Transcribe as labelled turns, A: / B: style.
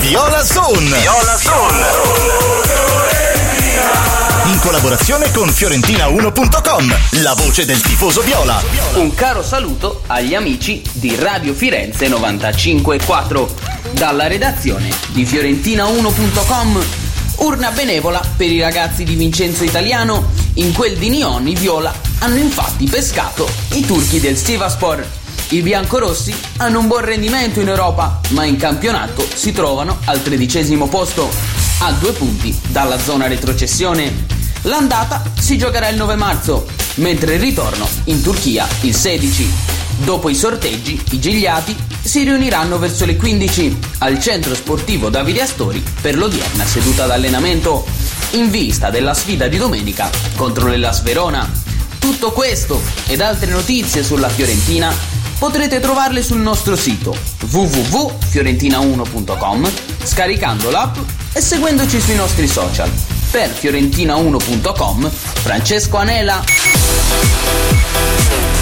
A: Viola Zone. Viola Zone. In collaborazione con Fiorentina1.com, la voce del tifoso viola.
B: Un caro saluto agli amici di Radio Firenze 95.4 dalla redazione di Fiorentina1.com. Urna benevola per i ragazzi di Vincenzo Italiano. In quel di Nyon i viola hanno infatti pescato i turchi del Sivasspor. I biancorossi hanno un buon rendimento in Europa, ma in campionato si trovano al 13° posto, a 2 punti dalla zona retrocessione. L'andata si giocherà il 9 marzo, mentre il ritorno in Turchia il 16. Dopo i sorteggi, i gigliati si riuniranno verso le 15 al centro sportivo Davide Astori per l'odierna seduta d'allenamento, in vista della sfida di domenica contro l'Hellas Verona. Tutto questo ed altre notizie sulla Fiorentina potrete trovarle sul nostro sito www.fiorentina1.com, scaricando l'app e seguendoci sui nostri social. Per Fiorentina1.com, Francesco Anela.